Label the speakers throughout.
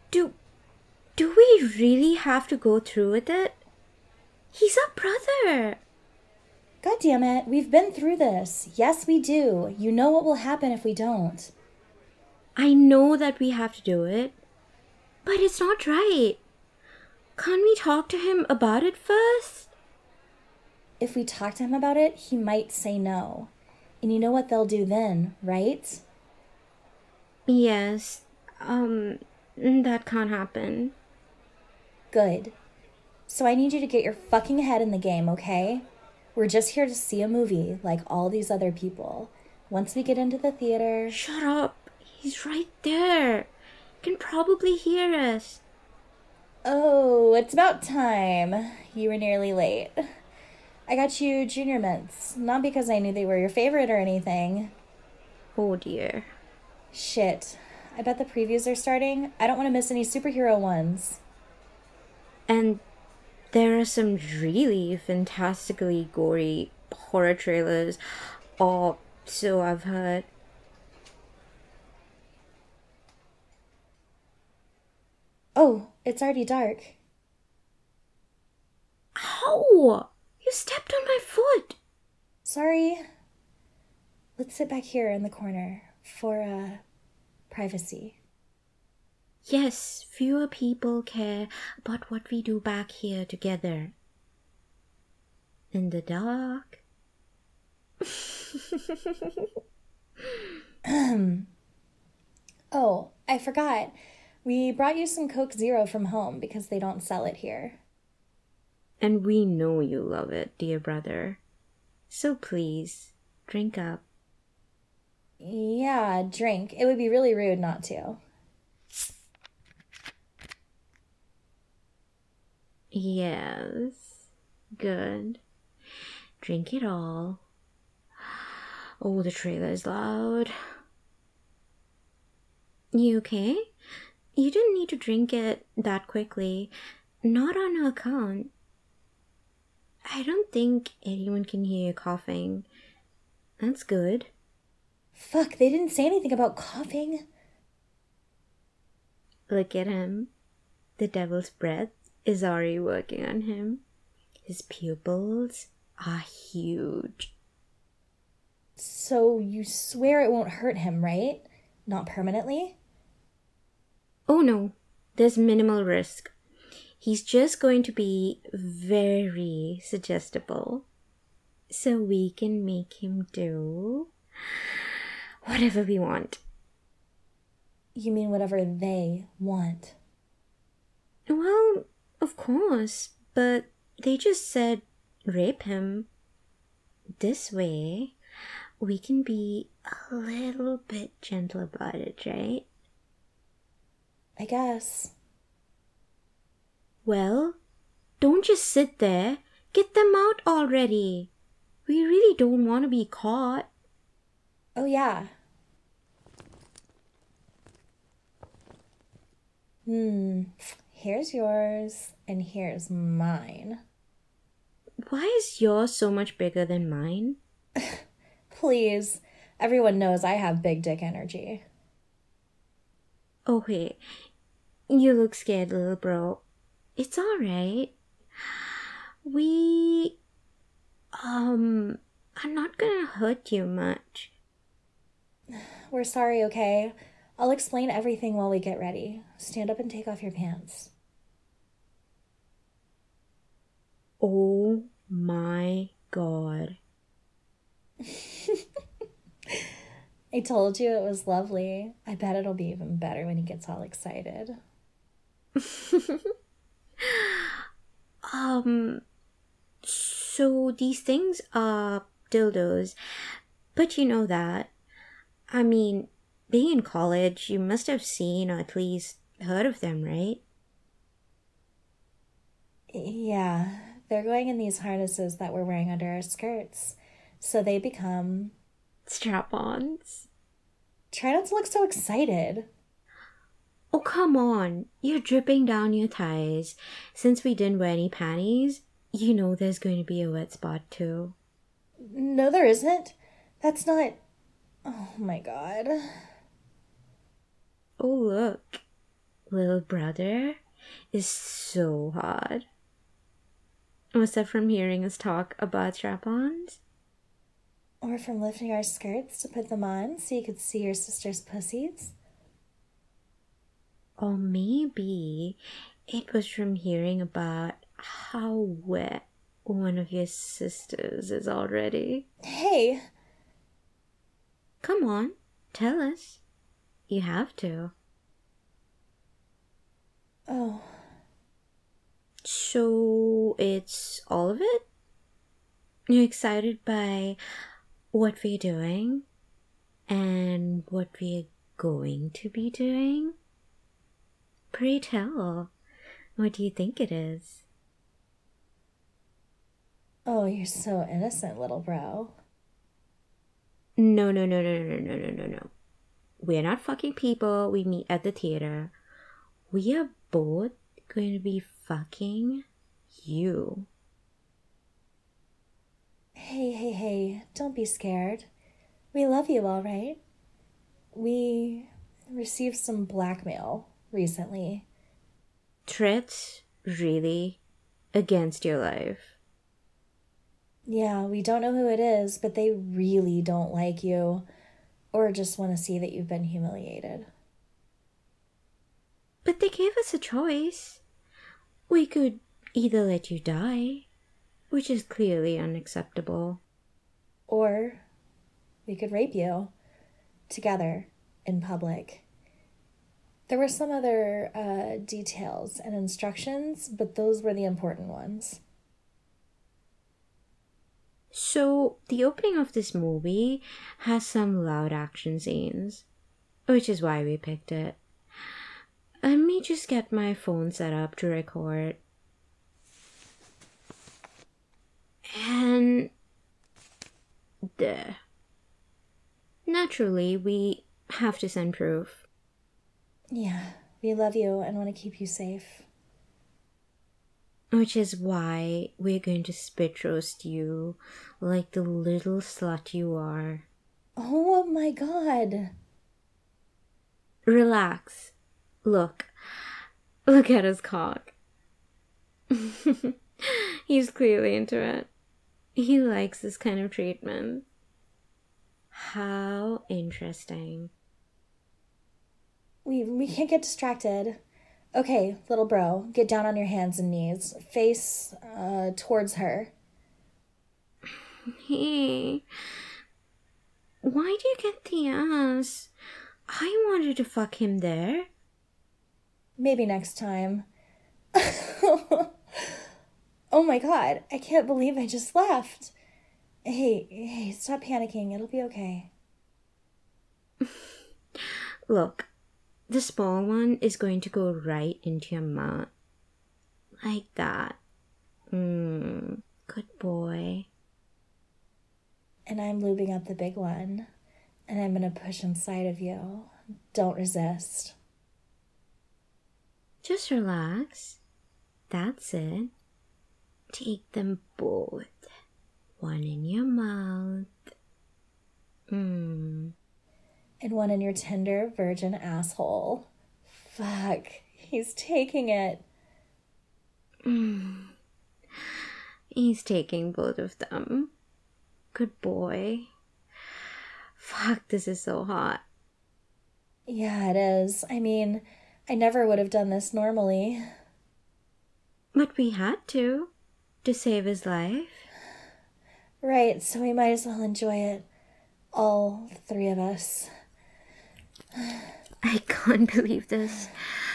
Speaker 1: Do do we really have to go through with it? He's our brother.
Speaker 2: God damn it, we've been through this. Yes, we do. You know what will happen if we don't.
Speaker 1: I know that we have to do it, but it's not right. Can't we talk to him about it first?
Speaker 2: If we talk to him about it, he might say no. And you know what they'll do then, right?
Speaker 1: Yes, that can't happen.
Speaker 2: Good. So I need you to get your fucking head in the game, okay? We're just here to see a movie like all these other people. Once we get into the theater...
Speaker 1: Shut up. He's right there. Can probably hear us.
Speaker 2: Oh, it's about time. You were nearly late. I got you junior mints, not because I knew they were your favorite or anything.
Speaker 1: Oh dear.
Speaker 2: Shit. I bet the previews are starting. I don't want to miss any superhero ones.
Speaker 1: And there are some really fantastically gory horror trailers. Oh, so I've heard.
Speaker 2: Oh, it's already dark.
Speaker 1: Ow! You stepped on my foot!
Speaker 2: Sorry. Let's sit back here in the corner for, privacy.
Speaker 1: Yes, fewer people care about what we do back here together. In the dark.
Speaker 2: Oh, I forgot. We brought you some Coke Zero from home because they don't sell it here.
Speaker 1: And we know you love it, dear brother. So please, drink up.
Speaker 2: Yeah, drink. It would be really rude not to.
Speaker 1: Yes. Good. Drink it all. Oh, the trailer is loud. You okay? You didn't need to drink it that quickly. Not on her account. I don't think anyone can hear you coughing. That's good.
Speaker 2: Fuck, they didn't say anything about coughing.
Speaker 1: Look at him. The devil's breath is already working on him. His pupils are huge.
Speaker 2: So you swear it won't hurt him, right? Not permanently?
Speaker 1: Oh no, there's minimal risk. He's just going to be very suggestible. So we can make him do whatever we want.
Speaker 2: You mean whatever they want?
Speaker 1: Well, of course, but they just said rape him. This way, we can be a little bit gentle about it, right?
Speaker 2: I guess.
Speaker 1: Well, don't just sit there. Get them out already. We really don't want to be caught.
Speaker 2: Oh, yeah. Here's yours, and here's mine.
Speaker 1: Why is yours so much bigger than mine?
Speaker 2: Please. Everyone knows I have big dick energy.
Speaker 1: Oh, wait. You look scared, little bro. It's alright. We, are not gonna hurt you much.
Speaker 2: We're sorry, okay? I'll explain everything while we get ready. Stand up and take off your pants.
Speaker 1: Oh my god.
Speaker 2: I told you it was lovely. I bet it'll be even better when he gets all excited.
Speaker 1: So these things are dildos, but you know that. I mean, being in college, you must have seen or at least heard of them, right?
Speaker 2: Yeah, they're going in these harnesses that we're wearing under our skirts. So they become...
Speaker 1: Strap-ons.
Speaker 2: Try not to look so excited.
Speaker 1: Oh, come on. You're dripping down your thighs. Since we didn't wear any panties, you know there's going to be a wet spot too.
Speaker 2: No, there isn't. That's not... Oh my god.
Speaker 1: Oh, look. little brother is so hot. Was that from hearing us talk about strap-ons?
Speaker 2: Or from lifting our skirts to put them on so you could see your sister's pussies?
Speaker 1: Or maybe it was from hearing about how wet one of your sisters is already.
Speaker 2: Hey!
Speaker 1: Come on, tell us. You have to.
Speaker 2: Oh.
Speaker 1: So it's all of it? You're excited by what we're doing and what we're going to be doing? Pray tell, what do you think it is?
Speaker 2: Oh, you're so innocent, little bro.
Speaker 1: No. We're not fucking people we meet at the theater. We are both going to be fucking you.
Speaker 2: Hey, don't be scared. We love you, all right? We received some blackmail recently.
Speaker 1: Threats, really, against your life.
Speaker 2: Yeah, we don't know who it is, but they really don't like you or just want to see that you've been humiliated.
Speaker 1: But they gave us a choice. We could either let you die, which is clearly unacceptable.
Speaker 2: Or we could rape you together in public. There were some other details and instructions, but those were the important ones.
Speaker 1: So, the opening of this movie has some loud action scenes, which is why we picked it. Let me just get my phone set up to record. And there. Naturally, we have to send proof.
Speaker 2: Yeah, we love you and want to keep you safe.
Speaker 1: Which is why we're going to spit roast you like the little slut you are.
Speaker 2: Oh my god.
Speaker 1: Relax. Look at his cock. He's clearly into it. He likes this kind of treatment. How interesting.
Speaker 2: We can't get distracted. Okay, little bro, get down on your hands and knees. Face towards her.
Speaker 1: Hey, why do you get the ass? I wanted to fuck him there.
Speaker 2: Maybe next time. Oh my god, I can't believe I just left. Hey, stop panicking. It'll be okay.
Speaker 1: Look, the small one is going to go right into your mouth. Like that. Good boy.
Speaker 2: And I'm lubing up the big one. And I'm gonna push inside of you. Don't resist.
Speaker 1: Just relax. That's it. Take them both. One in your mouth.
Speaker 2: And one in your tender virgin asshole. Fuck. He's taking it.
Speaker 1: He's taking both of them. Good boy. Fuck, this is so hot.
Speaker 2: Yeah, it is. I mean, I never would have done this normally.
Speaker 1: But we had to save his life.
Speaker 2: Right, so we might as well enjoy it. All three of us.
Speaker 1: I can't believe this.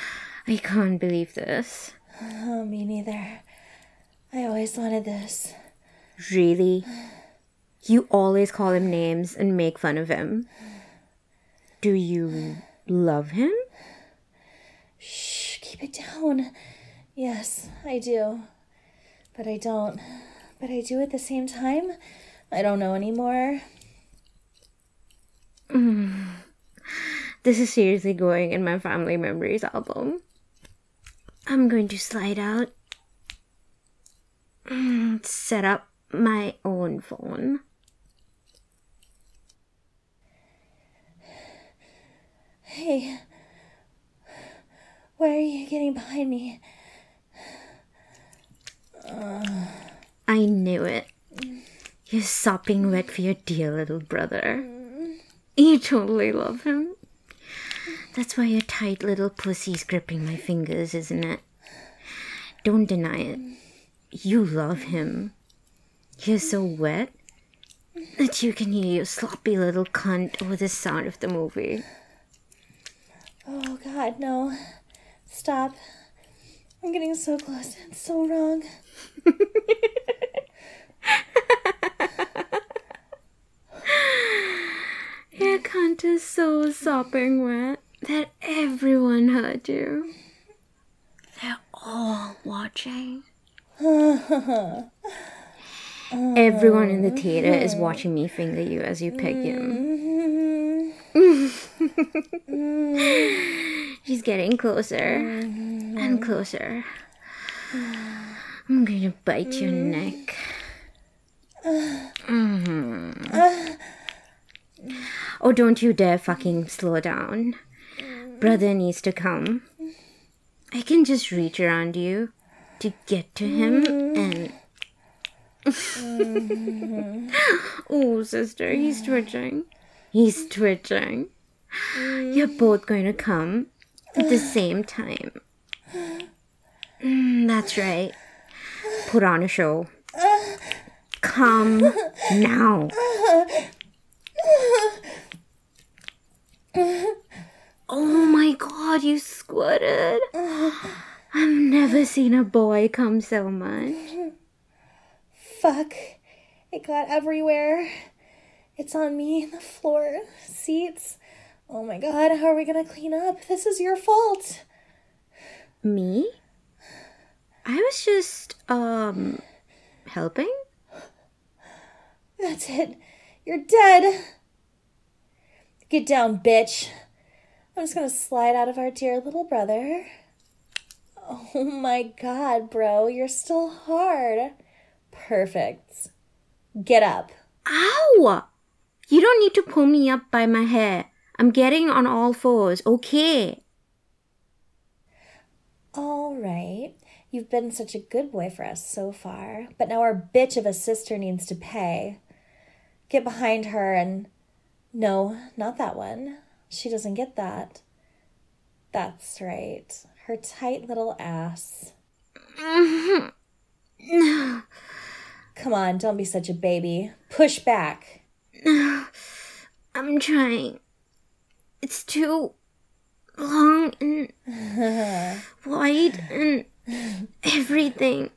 Speaker 2: Oh, me neither. I always wanted this.
Speaker 1: Really? You always call him names and make fun of him. Do you love him?
Speaker 2: Shh, keep it down. Yes, I do. But I don't. But I do at the same time. I don't know anymore.
Speaker 1: This is seriously going in my family memories album. I'm going to slide out. Set up my own phone.
Speaker 2: Hey. Why are you getting behind me?
Speaker 1: I knew it. You're sopping wet for your dear little brother. You totally love him. That's why your tight little pussy's gripping my fingers, isn't it? Don't deny it. You love him. You're so wet that you can hear your sloppy little cunt over the sound of the movie.
Speaker 2: Oh, God, no. Stop. I'm getting so close. It's so wrong.
Speaker 1: Your cunt is so sopping wet that everyone heard you. They're all watching. Everyone in the theater is watching me finger you as you peg him. She's getting closer and closer. I'm going to bite your neck. Oh, don't you dare fucking slow down. Brother needs to come. I can just reach around you to get to him and... Oh, sister, he's twitching. He's twitching. You're both going to come at the same time. That's right. Put on a show. Come now. Oh my God, you squirted. I've never seen a boy come so much.
Speaker 2: Fuck. It got everywhere. It's on me, the floor, seats. Oh my God, how are we gonna clean up? This is your fault.
Speaker 1: Me? I was just, helping?
Speaker 2: That's it. You're dead. Get down, bitch. I'm just gonna slide out of our dear little brother. Oh my God, bro, you're still hard. Perfect. Get up.
Speaker 1: Ow! You don't need to pull me up by my hair. I'm getting on all fours, okay?
Speaker 2: All right. You've been such a good boy for us so far, but now our bitch of a sister needs to pay. Get behind her and... No, not that one. She doesn't get that. That's right. Her tight little ass. Come on, don't be such a baby. Push back.
Speaker 1: I'm trying. It's too long and wide and everything.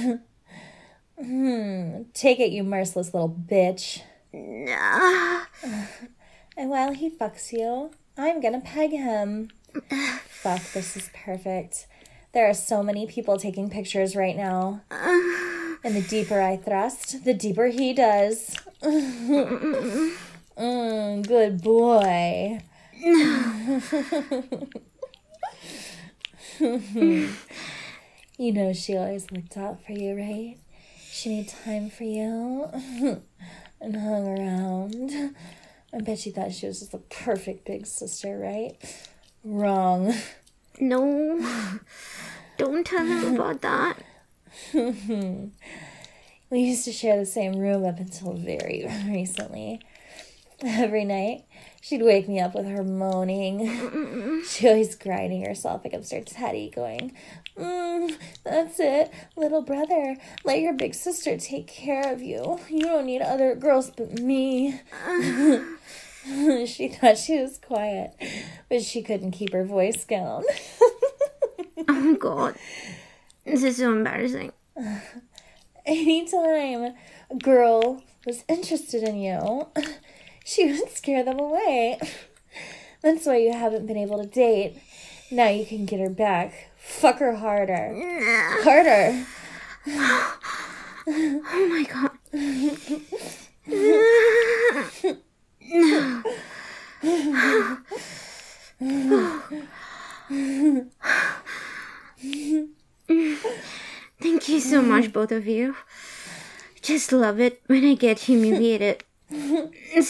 Speaker 2: Take it, you merciless little bitch.
Speaker 1: Nah.
Speaker 2: And while he fucks you, I'm gonna peg him. Fuck, this is perfect. There are so many people taking pictures right now. And the deeper I thrust, the deeper he does. Good boy. You know she always looked out for you, right? She made time for you and hung around. I bet she thought she was just the perfect big sister, right? Wrong.
Speaker 1: No. Don't tell him about that.
Speaker 2: We used to share the same room up until very recently. Every night, she'd wake me up with her moaning. She always grinding herself against her teddy, going, that's it, little brother. Let your big sister take care of you. You don't need other girls but me. She thought she was quiet, but she couldn't keep her voice down.
Speaker 1: Oh, God. This is so embarrassing.
Speaker 2: Anytime a girl was interested in you, she would scare them away. That's why you haven't been able to date. Now you can get her back. Fuck her harder. Harder.
Speaker 1: Oh my God. Thank you so much, both of you. Just love it when I get humiliated.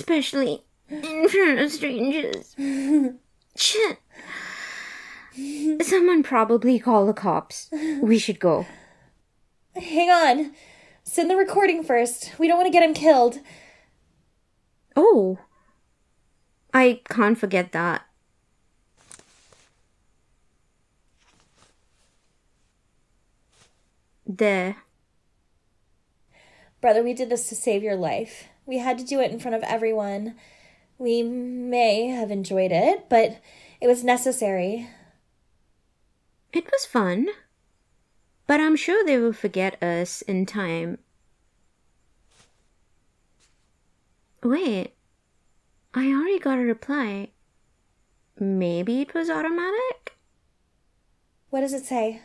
Speaker 1: Especially in front of strangers. Shit. Someone probably called the cops. We should go.
Speaker 2: Hang on. Send the recording first. We don't want to get him killed.
Speaker 1: Oh. I can't forget that. There.
Speaker 2: Brother, we did this to save your life. We had to do it in front of everyone. We may have enjoyed it, but it was necessary.
Speaker 1: It was fun. But I'm sure they will forget us in time. Wait. I already got a reply. Maybe it was automatic?
Speaker 2: What does it say?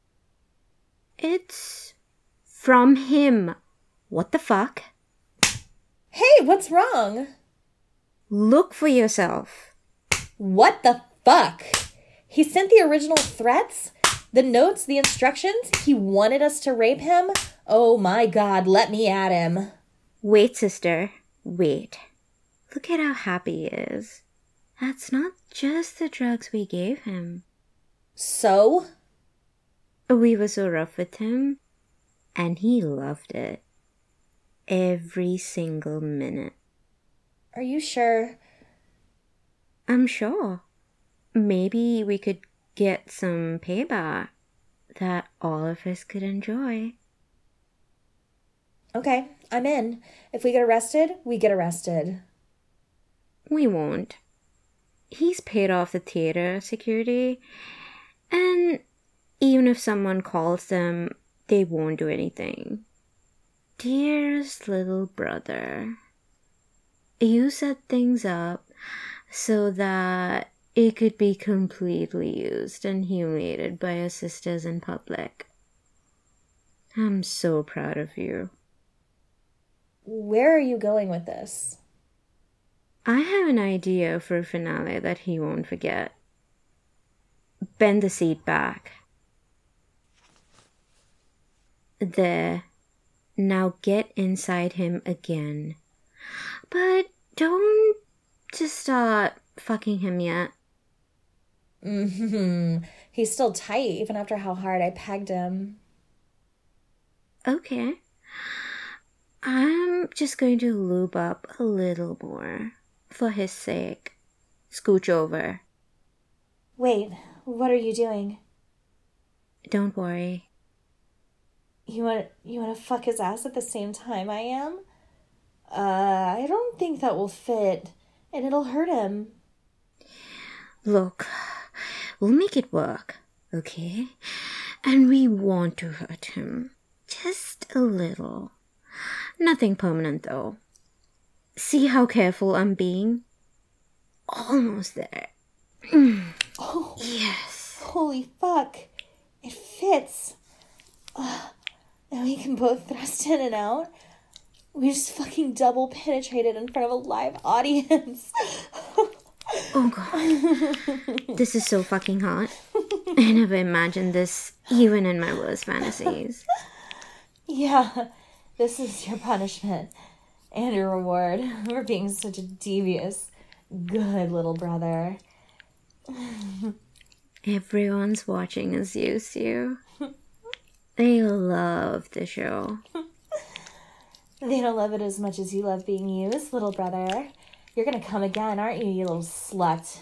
Speaker 1: It's from him. What the fuck?
Speaker 2: Hey, what's wrong?
Speaker 1: Look for yourself.
Speaker 2: What the fuck? He sent the original threats? The notes, the instructions? He wanted us to rape him? Oh my god, let me at him.
Speaker 1: Wait, sister. Wait. Look at how happy he is. That's not just the drugs we gave him.
Speaker 2: So?
Speaker 1: We were so rough with him, and he loved it. Every single minute.
Speaker 2: Are you sure?
Speaker 1: I'm sure. Maybe we could get some payback that all of us could enjoy.
Speaker 2: Okay, I'm in. If we get arrested, we get arrested.
Speaker 1: We won't. He's paid off the theater security, and even if someone calls them, they won't do anything. Dearest little brother, you set things up so that it could be completely used and humiliated by your sisters in public. I'm so proud of you.
Speaker 2: Where are you going with this?
Speaker 1: I have an idea for a finale that he won't forget. Bend the seat back. There. Now get inside him again. But don't just start fucking him yet.
Speaker 2: He's still tight, even after how hard I pegged him.
Speaker 1: Okay. I'm just going to lube up a little more. For his sake. Scooch over.
Speaker 2: Wait, what are you doing?
Speaker 1: Don't worry.
Speaker 2: You want to fuck his ass at the same time I am? I don't think that will fit, and it'll hurt him.
Speaker 1: Look, we'll make it work, okay? And we want to hurt him. Just a little. Nothing permanent, though. See how careful I'm being? Almost there.
Speaker 2: Oh,
Speaker 1: yes.
Speaker 2: Holy fuck. It fits. And we can both thrust in and out. We just fucking double penetrated in front of a live audience.
Speaker 1: Oh god. This is so fucking hot. I never imagined this, even in my worst fantasies.
Speaker 2: Yeah, this is your punishment and your reward for being such a devious, good little brother.
Speaker 1: Everyone's watching us use you. They love the show.
Speaker 2: They don't love it as much as you love being used, little brother. You're gonna come again, aren't you, you little slut?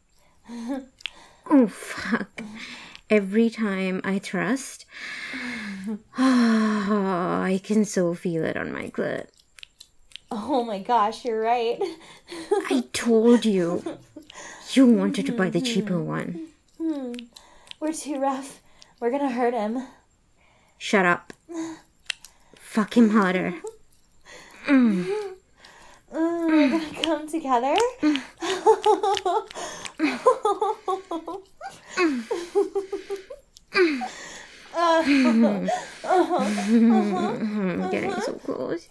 Speaker 1: Oh, fuck. Every time I thrust, I can so feel it on my clit.
Speaker 2: Oh my gosh, you're right.
Speaker 1: I told you. You wanted to buy the cheaper one.
Speaker 2: We're too rough. We're gonna hurt him.
Speaker 1: Shut up. Fuck him harder.
Speaker 2: We're gonna come together.
Speaker 1: Getting so close.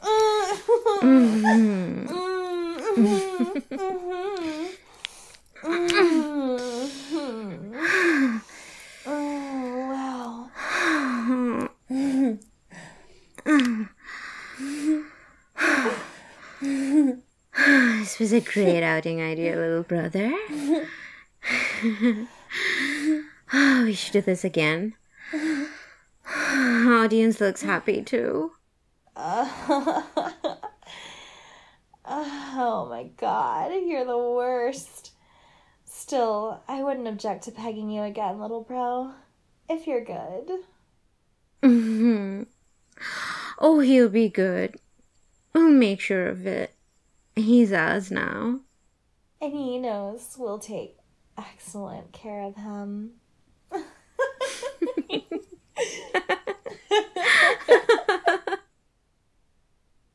Speaker 2: Oh, wow.
Speaker 1: This was a great outing idea, little brother. We should do this again. Audience looks happy too.
Speaker 2: Oh my god, you're the worst. Still, I wouldn't object to pegging you again, little bro. If you're good.
Speaker 1: Oh, he'll be good. We'll make sure of it. He's ours now.
Speaker 2: And he knows we'll take excellent care of him.